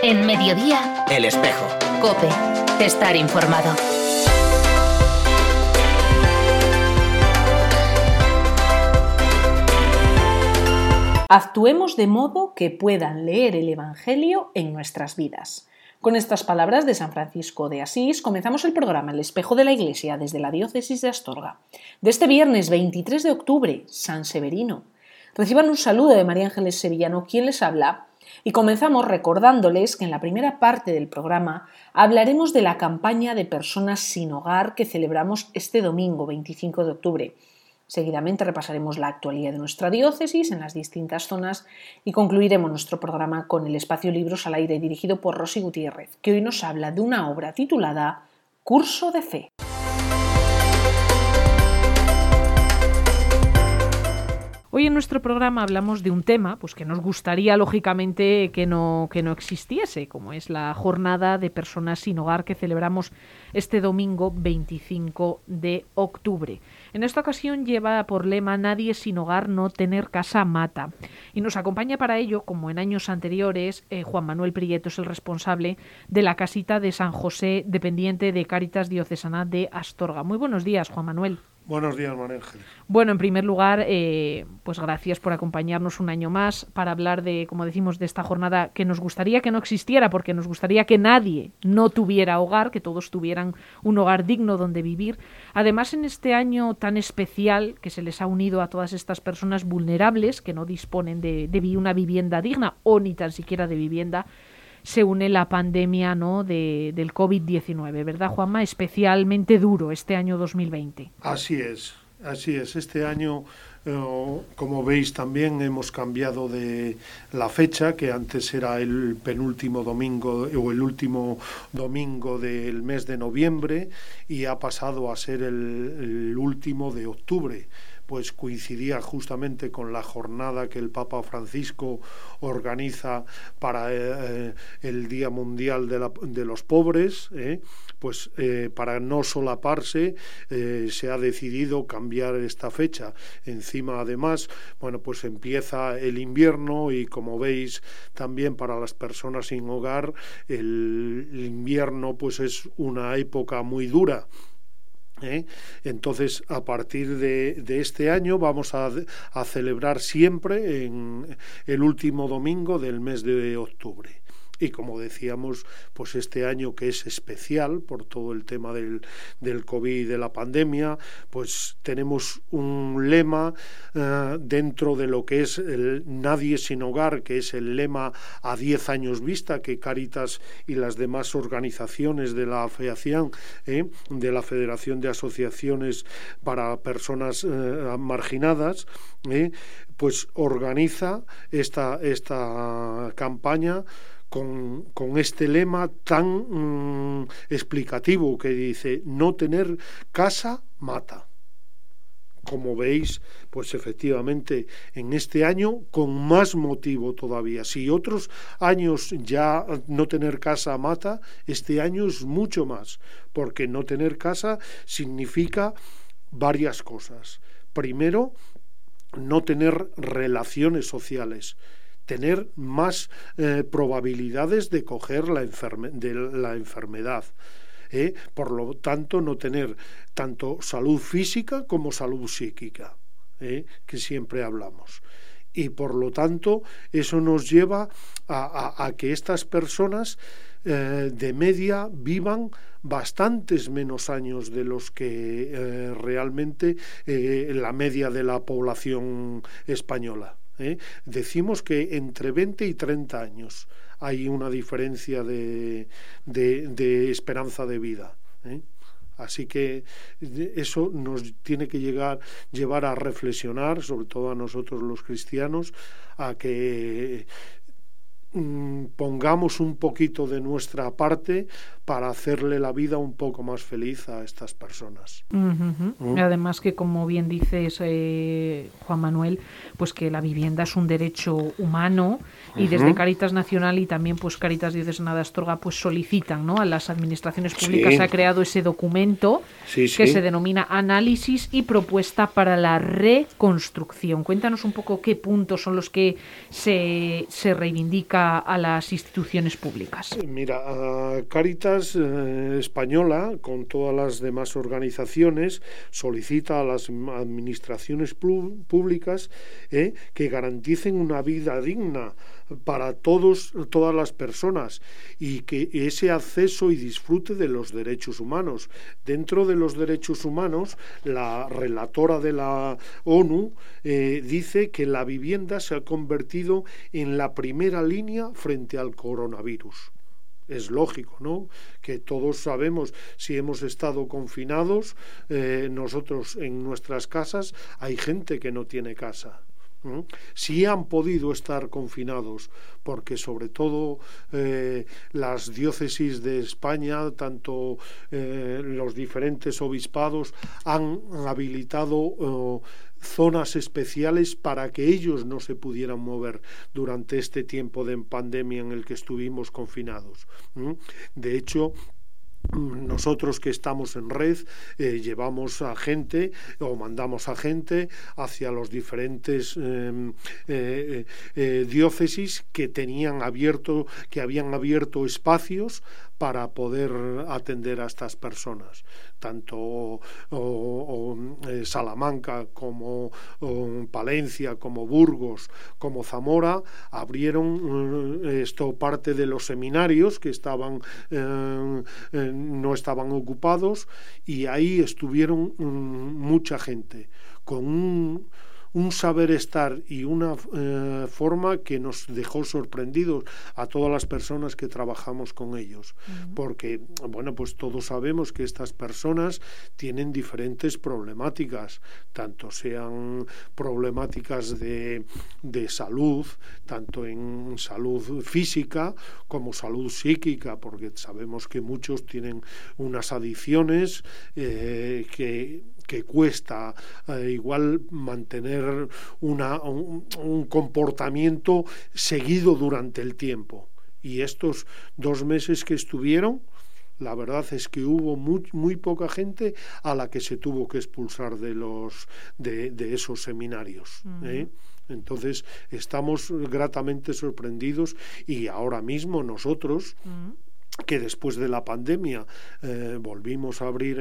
En Mediodía, El Espejo. COPE. Estar informado. Actuemos de modo que puedan leer el Evangelio en nuestras vidas. Con estas palabras de San Francisco de Asís comenzamos el programa El Espejo de la Iglesia desde la Diócesis de Astorga. De este viernes 23 de octubre, San Severino. Reciban un saludo de María Ángeles Sevillano, quien les habla, y comenzamos recordándoles que en la primera parte del programa hablaremos de la campaña de personas sin hogar que celebramos este domingo 25 de octubre. Seguidamente repasaremos la actualidad de nuestra diócesis en las distintas zonas y concluiremos nuestro programa con el espacio Libros al Aire dirigido por Rosy Gutiérrez, que hoy nos habla de una obra titulada Curso de Fe. Hoy en nuestro programa hablamos de un tema que nos gustaría lógicamente que no existiese, como es la jornada de personas sin hogar que celebramos este domingo 25 de octubre. En esta ocasión lleva por lema Nadie sin hogar, no tener casa mata. Y nos acompaña para ello, como en años anteriores, Juan Manuel Prieto es el responsable de la casita de San José, dependiente de Cáritas Diocesana de Astorga. Muy buenos días, Juan Manuel. Buenos días, María Ángeles. Bueno, en primer lugar, pues gracias por acompañarnos un año más para hablar de, como decimos, de esta jornada que nos gustaría que no existiera, porque nos gustaría que nadie no tuviera hogar, que todos tuvieran un hogar digno donde vivir. Además, en este año tan especial que se les ha unido a todas estas personas vulnerables que no disponen de una vivienda digna o ni tan siquiera de vivienda, se une la pandemia, ¿no?, del COVID-19, ¿verdad, Juanma? Especialmente duro este año 2020. Así es. Este año, como veis, también hemos cambiado de la fecha, que antes era el penúltimo domingo o el último domingo del mes de noviembre, y ha pasado a ser el último de octubre. Pues coincidía justamente con la jornada que el Papa Francisco organiza para el Día Mundial de los Pobres, para no solaparse se ha decidido cambiar esta fecha. Encima, además, pues empieza el invierno y, como veis, también para las personas sin hogar, el invierno pues es una época muy dura. Entonces, a partir de este año vamos a celebrar siempre en el último domingo del mes de octubre. Y como decíamos, pues este año, que es especial por todo el tema del COVID y de la pandemia, pues tenemos un lema dentro de lo que es el Nadie sin hogar, que es el lema a 10 años vista que Cáritas y las demás organizaciones de la FEACIAN, de la Federación de Asociaciones para Personas Marginadas, pues organiza esta campaña con este lema tan explicativo que dice: no tener casa mata. Como veis, pues efectivamente en este año con más motivo todavía. Si otros años ya no tener casa mata, este año es mucho más, porque no tener casa significa varias cosas. Primero, no tener relaciones sociales, tener más probabilidades de coger la enfermedad. Por lo tanto, no tener tanto salud física como salud psíquica, que siempre hablamos. Y por lo tanto, eso nos lleva a que estas personas de media vivan bastantes menos años de los que realmente la media de la población española. Decimos que entre 20 y 30 años hay una diferencia de esperanza de vida. Así que eso nos tiene que llevar a reflexionar, sobre todo a nosotros los cristianos, a que pongamos un poquito de nuestra parte para hacerle la vida un poco más feliz a estas personas. Además que, como bien dices, Juan Manuel, pues que la vivienda es un derecho humano, y desde Cáritas Nacional y también pues Cáritas Diocesana de Astorga pues solicitan, ¿no?, a las administraciones públicas. Se ha creado ese documento que se denomina Análisis y Propuesta para la Reconstrucción. Cuéntanos un poco qué puntos son los que se reivindica a las instituciones públicas? Mira, Cáritas Española, con todas las demás organizaciones, solicita a las administraciones públicas que garanticen una vida digna para todas las personas y que ese acceso y disfrute de los derechos humanos. Dentro de los derechos humanos, la relatora de la ONU dice que la vivienda se ha convertido en la primera línea frente al coronavirus. Es lógico, ¿no? Que todos sabemos, si hemos estado confinados, nosotros en nuestras casas hay gente que no tiene casa. Sí han podido estar confinados, porque sobre todo las diócesis de España, tanto los diferentes obispados, han habilitado zonas especiales para que ellos no se pudieran mover durante este tiempo de pandemia en el que estuvimos confinados. De hecho, nosotros que estamos en red llevamos a gente o mandamos a gente hacia los diferentes diócesis que habían abierto espacios para poder atender a estas personas. Tanto Salamanca como Palencia, como Burgos, como Zamora abrieron parte de los seminarios que no estaban ocupados, y ahí estuvieron mucha gente con un saber estar y una forma que nos dejó sorprendidos a todas las personas que trabajamos con ellos, porque bueno, pues todos sabemos que estas personas tienen diferentes problemáticas, tanto sean problemáticas de salud, tanto en salud física como salud psíquica, porque sabemos que muchos tienen unas adicciones que cuesta igual mantener un comportamiento seguido durante el tiempo. Y estos 2 meses que estuvieron, la verdad es que hubo muy poca gente a la que se tuvo que expulsar de esos seminarios. Entonces estamos gratamente sorprendidos, y ahora mismo nosotros que después de la pandemia volvimos a abrir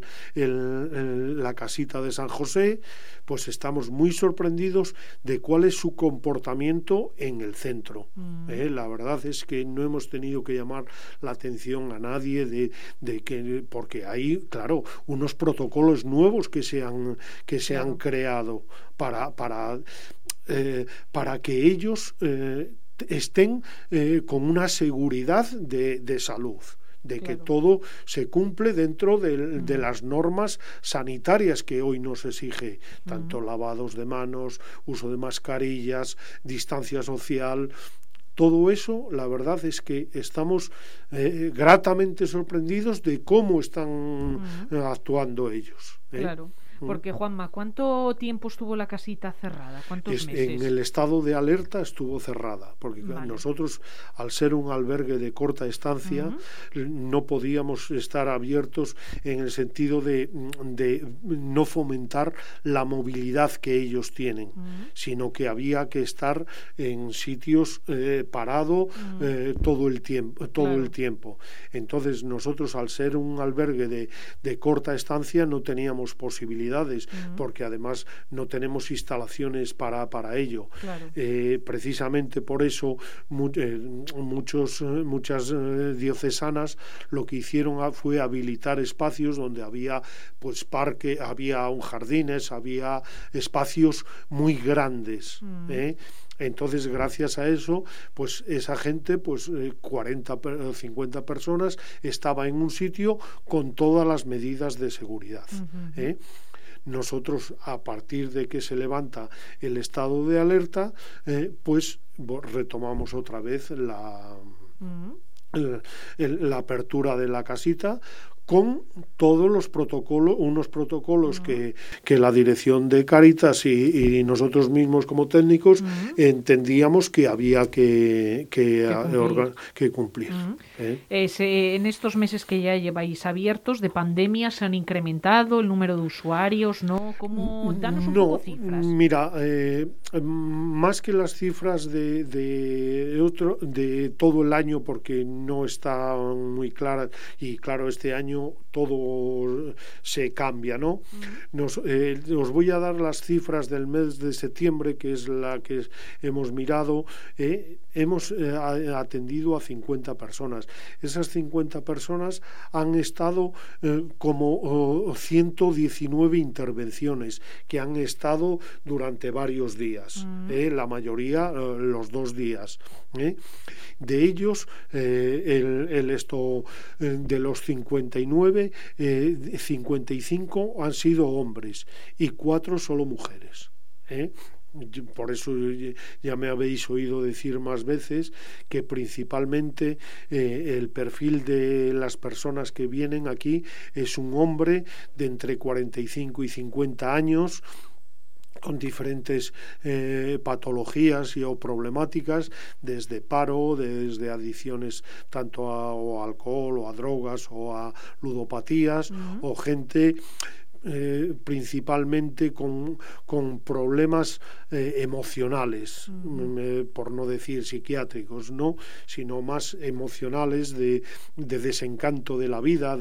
la casita de San José, pues estamos muy sorprendidos de cuál es su comportamiento en el centro. La verdad es que no hemos tenido que llamar la atención a nadie porque hay, claro, unos protocolos nuevos que se han creado para que ellos estén con una seguridad de salud, de que todo se cumple dentro de las normas sanitarias que hoy nos exige, tanto lavados de manos, uso de mascarillas, distancia social. Todo eso, la verdad es que estamos gratamente sorprendidos de cómo están actuando ellos. Claro. Porque, Juanma, ¿cuánto tiempo estuvo la casita cerrada? ¿Cuántos meses? En el estado de alerta estuvo cerrada, porque nosotros, al ser un albergue de corta estancia, no podíamos estar abiertos en el sentido de no fomentar la movilidad que ellos tienen, sino que había que estar en sitios parado todo el tiempo. Entonces, nosotros, al ser un albergue de corta estancia, no teníamos posibilidades, porque además no tenemos instalaciones para ello. Claro. Precisamente por eso muchas diocesanas lo que hicieron fue habilitar espacios donde había pues parque, había jardines, había espacios muy grandes. Entonces, gracias a eso, pues esa gente, pues 40 o 50 personas, estaba en un sitio con todas las medidas de seguridad. Nosotros, a partir de que se levanta el estado de alerta, pues retomamos otra vez la apertura de la casita, con todos los protocolos, unos protocolos que la dirección de Cáritas y nosotros mismos como técnicos entendíamos que había que cumplir. En estos meses que ya lleváis abiertos de pandemia, ¿se han incrementado el número de usuarios? ¿No? Danos un poco cifras. Mira, más que las cifras de todo el año, porque no están muy claras, y claro, este año todo se cambia, ¿no? Os voy a dar las cifras del mes de septiembre, que es la que hemos mirado. Hemos atendido a 50 personas. Esas 50 personas han estado como 119 intervenciones que han estado durante varios días, la mayoría los 2 días. De ellos, de los 59, 55 han sido hombres y 4 solo mujeres. Por eso ya me habéis oído decir más veces que principalmente el perfil de las personas que vienen aquí es un hombre de entre 45 y 50 años, con diferentes patologías o problemáticas, desde paro, desde adicciones tanto a alcohol o a drogas o a ludopatías, o gente principalmente con problemas emocionales, por no decir psiquiátricos, ¿no? Sino más emocionales, de desencanto de la vida,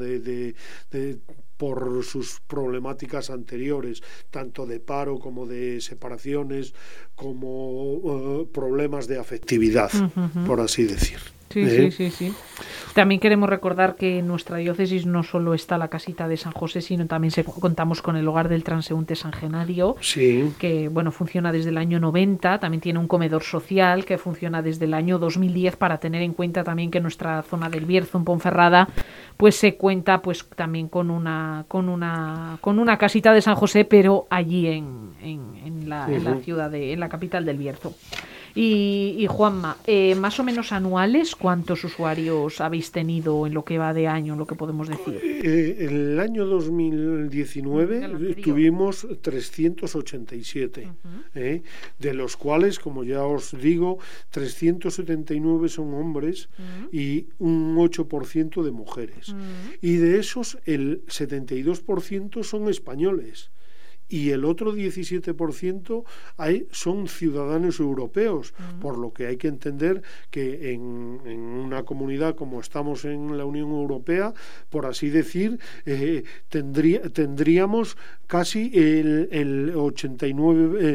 por sus problemáticas anteriores, tanto de paro como de separaciones, como problemas de afectividad, por así decir. Sí. También queremos recordar que en nuestra diócesis no solo está la casita de San José, sino también contamos con el hogar del transeúnte San Genadio, que funciona desde el año 90. También tiene un comedor social que funciona desde el año 2010, para tener en cuenta también que nuestra zona del Bierzo, en Ponferrada, pues se cuenta pues también con una casita de San José, pero allí en la ciudad, en la capital del Bierzo. Y Juanma, más o menos anuales, ¿cuántos usuarios habéis tenido en lo que va de año, en lo que podemos decir? En el año 2019 tuvimos 387, de los cuales, como ya os digo, 379 son hombres y un 8% de mujeres. Y de esos, el 72% son españoles. Y el otro 17% son ciudadanos europeos, por lo que hay que entender que en una comunidad como estamos en la Unión Europea, por así decir, tendríamos casi el 89%,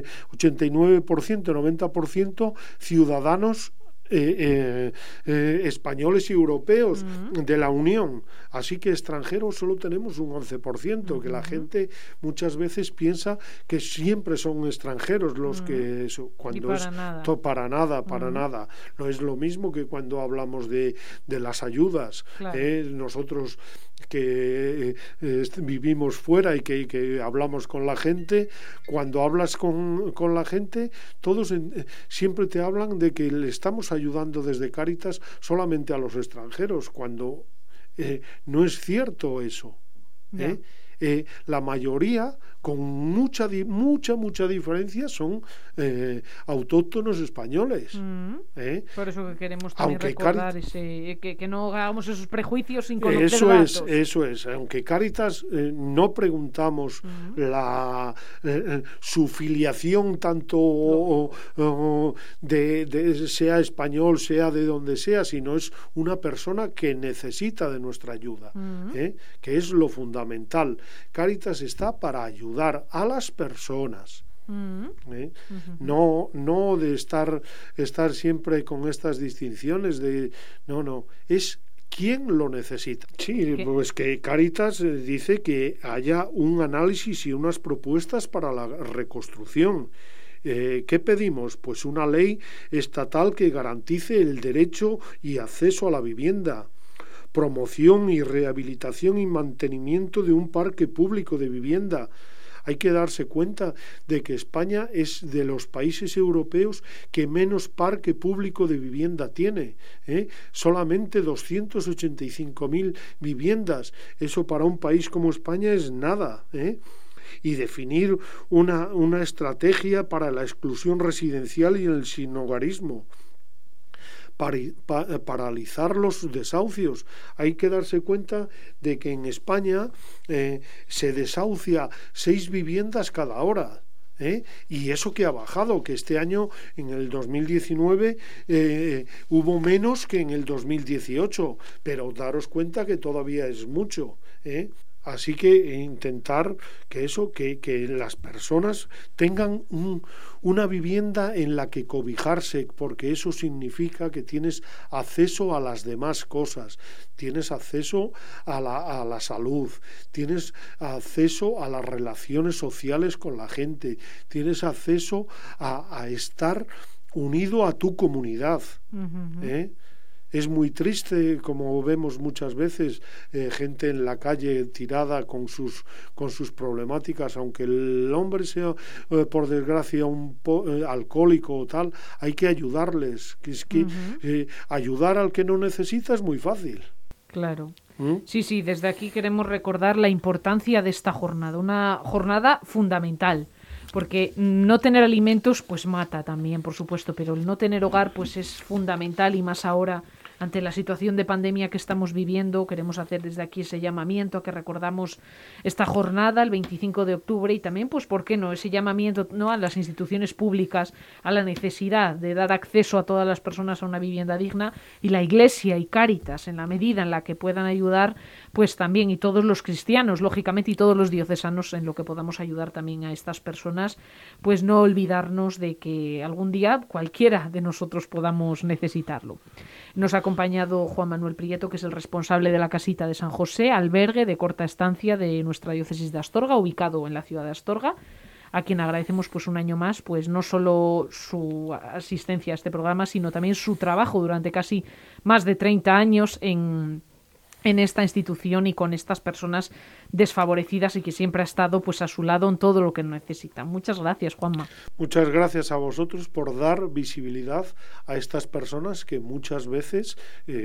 90% ciudadanos españoles y europeos de la Unión. Así que extranjeros solo tenemos un 11%, que la gente muchas veces piensa que siempre son extranjeros los que cuando para nada. No es lo mismo que cuando hablamos de las ayudas. Claro. Nosotros que vivimos fuera y que hablamos con la gente, cuando hablas con la gente, todos siempre te hablan de que le estamos ayudando desde Cáritas solamente a los extranjeros, cuando no es cierto eso. La mayoría, con mucha diferencia, son autóctonos españoles. Por eso que queremos también recordar que no hagamos esos prejuicios sin conocer datos. Eso es. Aunque Cáritas no preguntamos su filiación, tanto sea español, sea de donde sea, sino es una persona que necesita de nuestra ayuda, que es lo fundamental. Cáritas está para ayudar a las personas. No de estar siempre con estas distinciones no, es ¿quién lo necesita? Sí, pues que Cáritas dice que haya un análisis y unas propuestas para la reconstrucción. ¿Qué pedimos? Pues una ley estatal que garantice el derecho y acceso a la vivienda, promoción y rehabilitación y mantenimiento de un parque público de vivienda, Hay que darse cuenta de que España es de los países europeos que menos parque público de vivienda tiene, ¿eh? Solamente 285.000 viviendas. Eso para un país como España es nada, ¿eh? Y definir una estrategia para la exclusión residencial y el sinhogarismo. Paralizar los desahucios. Hay que darse cuenta de que en España se desahucia 6 viviendas cada hora. Y eso que ha bajado, que este año, en el 2019, hubo menos que en el 2018, pero daros cuenta que todavía es mucho. Así que intentar que las personas tengan una vivienda en la que cobijarse, porque eso significa que tienes acceso a las demás cosas, tienes acceso a la salud, tienes acceso a las relaciones sociales con la gente, tienes acceso a estar unido a tu comunidad. Es muy triste, como vemos muchas veces, gente en la calle tirada con sus problemáticas, aunque el hombre sea, por desgracia, un alcohólico o tal, hay que ayudarles. Ayudar al que no necesita es muy fácil. Claro. Sí, desde aquí queremos recordar la importancia de esta jornada, una jornada fundamental. Porque no tener alimentos pues mata también, por supuesto, pero el no tener hogar pues es fundamental, y más ahora ante la situación de pandemia que estamos viviendo. Queremos hacer desde aquí ese llamamiento a que recordamos esta jornada el 25 de octubre y también, pues, ¿por qué no?, ese llamamiento, ¿no?, a las instituciones públicas, a la necesidad de dar acceso a todas las personas a una vivienda digna, y la Iglesia y Cáritas, en la medida en la que puedan ayudar, pues también, y todos los cristianos, lógicamente, y todos los diocesanos, en lo que podamos ayudar también a estas personas, pues no olvidarnos de que algún día cualquiera de nosotros podamos necesitarlo. Nos ha acompañado Juan Manuel Prieto, que es el responsable de la Casita de San José, albergue de corta estancia de nuestra diócesis de Astorga, ubicado en la ciudad de Astorga, a quien agradecemos pues un año más, pues no solo su asistencia a este programa, sino también su trabajo durante casi más de 30 años en esta institución y con estas personas desfavorecidas, y que siempre ha estado pues a su lado en todo lo que necesitan. Muchas gracias, Juanma. Muchas gracias a vosotros por dar visibilidad a estas personas que muchas veces,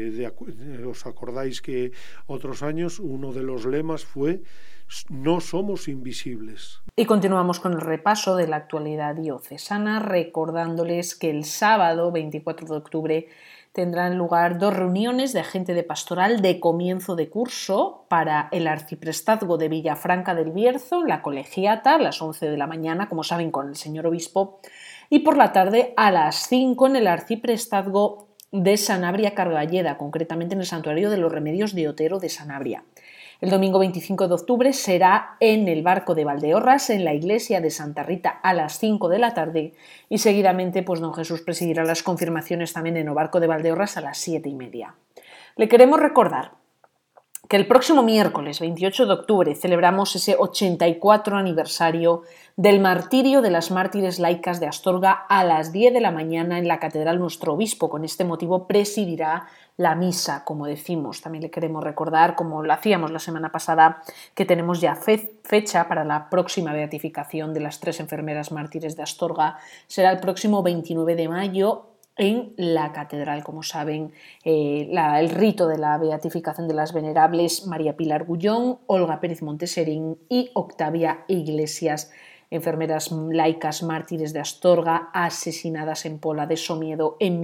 os acordáis que otros años uno de los lemas fue "no somos invisibles". Y continuamos con el repaso de la actualidad diocesana, recordándoles que el sábado 24 de octubre tendrán lugar 2 reuniones de agente de pastoral de comienzo de curso para el arciprestazgo de Villafranca del Bierzo, la colegiata, a las 11 de la mañana, como saben, con el señor obispo, y por la tarde a las 5 en el arciprestazgo de Sanabria Cargalleda, concretamente en el Santuario de los Remedios de Otero de Sanabria. El domingo 25 de octubre será en el Barco de Valdeorras, en la iglesia de Santa Rita, a las 5 de la tarde, y seguidamente pues don Jesús presidirá las confirmaciones también en el Barco de Valdeorras a las 7:30. Le queremos recordar que el próximo miércoles 28 de octubre celebramos ese 84 aniversario del martirio de las mártires laicas de Astorga a las 10 de la mañana en la catedral. Nuestro obispo con este motivo presidirá la misa, como decimos. También le queremos recordar, como lo hacíamos la semana pasada, que tenemos ya fecha para la próxima beatificación de las 3 enfermeras mártires de Astorga. Será el próximo 29 de mayo en la catedral, como saben, el rito de la beatificación de las venerables María Pilar Gullón, Olga Pérez Monteserín y Octavia Iglesias, enfermeras laicas mártires de Astorga, asesinadas en Pola de Somiedo en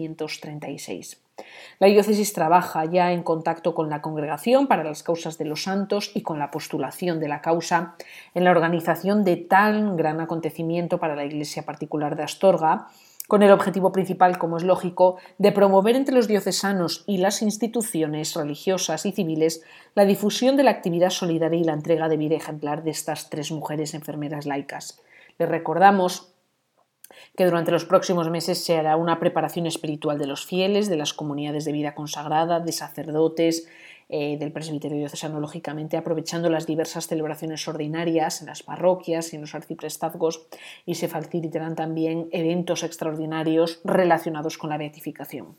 1936. La diócesis trabaja ya en contacto con la Congregación para las Causas de los Santos y con la postulación de la causa en la organización de tan gran acontecimiento para la Iglesia particular de Astorga, con el objetivo principal, como es lógico, de promover entre los diocesanos y las instituciones religiosas y civiles la difusión de la actividad solidaria y la entrega de vida ejemplar de estas 3 mujeres enfermeras laicas. Les recordamos que durante los próximos meses se hará una preparación espiritual de los fieles, de las comunidades de vida consagrada, de sacerdotes, del presbiterio diocesano, lógicamente, aprovechando las diversas celebraciones ordinarias en las parroquias y en los arciprestazgos, y se facilitarán también eventos extraordinarios relacionados con la beatificación.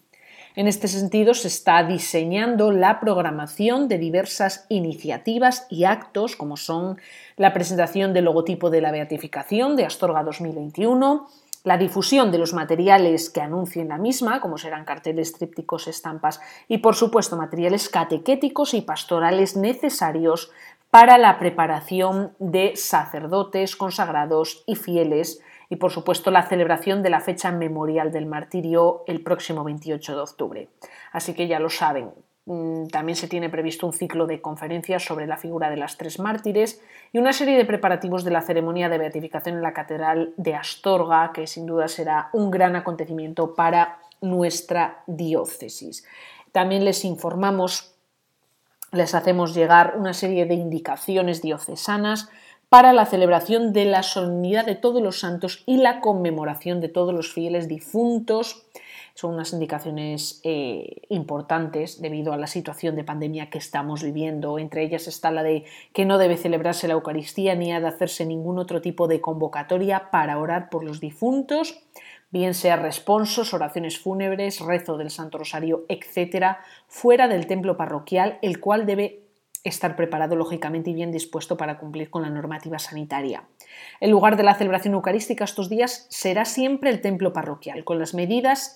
En este sentido, se está diseñando la programación de diversas iniciativas y actos, como son la presentación del logotipo de la beatificación de Astorga 2021, la difusión de los materiales que anuncien la misma, como serán carteles, trípticos, estampas y, por supuesto, materiales catequéticos y pastorales necesarios para la preparación de sacerdotes, consagrados y fieles, y, por supuesto, la celebración de la fecha memorial del martirio el próximo 28 de octubre. Así que ya lo saben. También se tiene previsto un ciclo de conferencias sobre la figura de las tres mártires y una serie de preparativos de la ceremonia de beatificación en la Catedral de Astorga, que sin duda será un gran acontecimiento para nuestra diócesis. También les informamos, les hacemos llegar una serie de indicaciones diocesanas para la celebración de la solemnidad de todos los santos y la conmemoración de todos los fieles difuntos. Son unas indicaciones importantes debido a la situación de pandemia que estamos viviendo. Entre ellas está la de que no debe celebrarse la Eucaristía ni ha de hacerse ningún otro tipo de convocatoria para orar por los difuntos, bien sea responsos, oraciones fúnebres, rezo del Santo Rosario, etc., fuera del templo parroquial, el cual debe estar preparado lógicamente y bien dispuesto para cumplir con la normativa sanitaria. El lugar de la celebración eucarística estos días será siempre el templo parroquial, con las medidas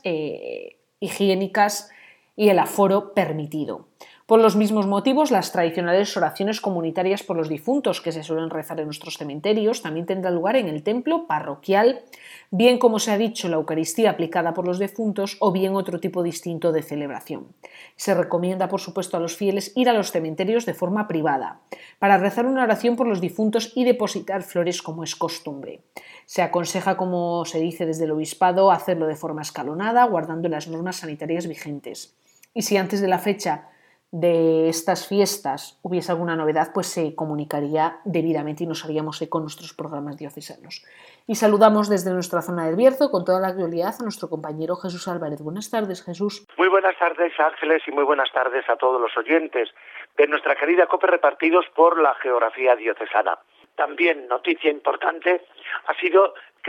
higiénicas y el aforo permitido. Por los mismos motivos, las tradicionales oraciones comunitarias por los difuntos que se suelen rezar en nuestros cementerios también tendrán lugar en el templo parroquial, bien como se ha dicho la Eucaristía aplicada por los difuntos o bien otro tipo distinto de celebración. Se recomienda, por supuesto, a los fieles ir a los cementerios de forma privada para rezar una oración por los difuntos y depositar flores como es costumbre. Se aconseja, como se dice desde el obispado, hacerlo de forma escalonada, guardando las normas sanitarias vigentes. Y si antes de la fecha de estas fiestas hubiese alguna novedad, pues se comunicaría debidamente y nos haríamos eco con nuestros programas diocesanos. Y saludamos desde nuestra zona del Bierzo con toda la actualidad a nuestro compañero Jesús Álvarez. Buenas tardes, Jesús. Muy buenas tardes, Ángeles, y muy buenas tardes a todos los oyentes de nuestra querida COPE repartidos por la geografía diocesana. También noticia importante ha sido que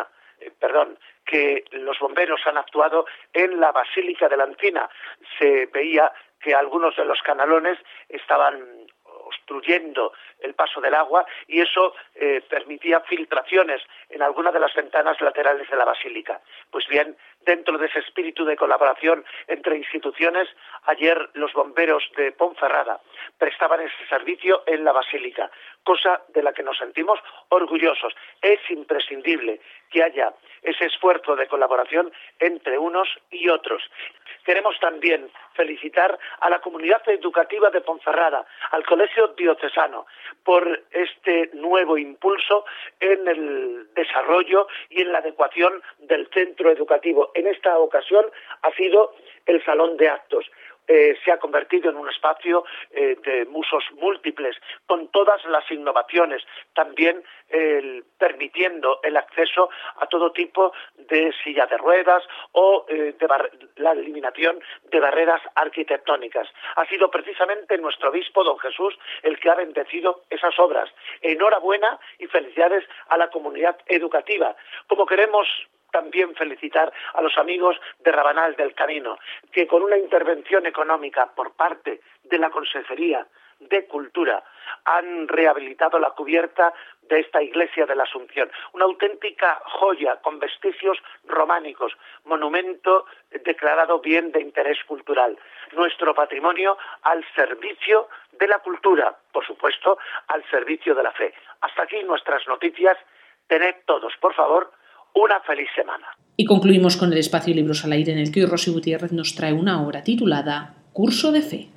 que los bomberos han actuado en la Basílica de la Encina. Se veía que algunos de los canalones estaban obstruyendo el paso del agua y eso permitía filtraciones en algunas de las ventanas laterales de la basílica. Pues bien, dentro de ese espíritu de colaboración entre instituciones, ayer los bomberos de Ponferrada prestaban ese servicio en la basílica, cosa de la que nos sentimos orgullosos. Es imprescindible que haya ese esfuerzo de colaboración entre unos y otros. Queremos también felicitar a la comunidad educativa de Ponferrada, al Colegio Diocesano, por este nuevo impulso en el desarrollo y en la adecuación del centro educativo. En esta ocasión ha sido el Salón de Actos. Se ha convertido en un espacio de usos múltiples, con todas las innovaciones, también permitiendo el acceso a todo tipo de silla de ruedas o la eliminación de barreras arquitectónicas. Ha sido precisamente nuestro obispo, don Jesús, el que ha bendecido esas obras. Enhorabuena y felicidades a la comunidad educativa. Como queremos también felicitar a los amigos de Rabanal del Camino, que con una intervención económica por parte de la Consejería de Cultura han rehabilitado la cubierta de esta iglesia de la Asunción, una auténtica joya con vestigios románicos, monumento declarado bien de interés cultural, nuestro patrimonio al servicio de la cultura, por supuesto, al servicio de la fe. Hasta aquí nuestras noticias. Tened todos, por favor, una feliz semana. Y concluimos con el espacio Libros al Aire, en el que hoy Rosy Gutiérrez nos trae una obra titulada Curso de Fe.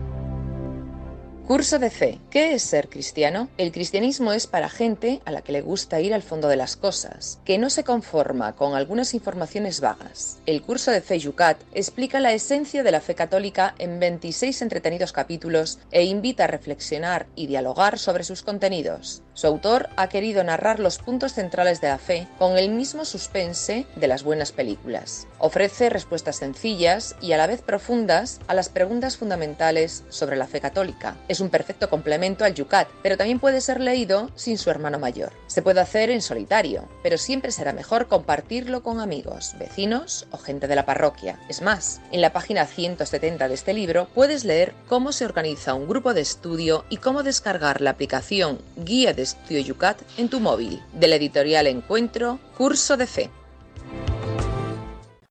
Curso de Fe. ¿Qué es ser cristiano? El cristianismo es para gente a la que le gusta ir al fondo de las cosas, que no se conforma con algunas informaciones vagas. El Curso de Fe Yucat explica la esencia de la fe católica en 26 entretenidos capítulos e invita a reflexionar y dialogar sobre sus contenidos. Su autor ha querido narrar los puntos centrales de la fe con el mismo suspense de las buenas películas. Ofrece respuestas sencillas y a la vez profundas a las preguntas fundamentales sobre la fe católica. Es Es un perfecto complemento al Yucat, pero también puede ser leído sin su hermano mayor. Se puede hacer en solitario, pero siempre será mejor compartirlo con amigos, vecinos o gente de la parroquia. Es más, en la página 170 de este libro puedes leer cómo se organiza un grupo de estudio y cómo descargar la aplicación Guía de Estudio Yucat en tu móvil, de la editorial Encuentro, Curso de Fe.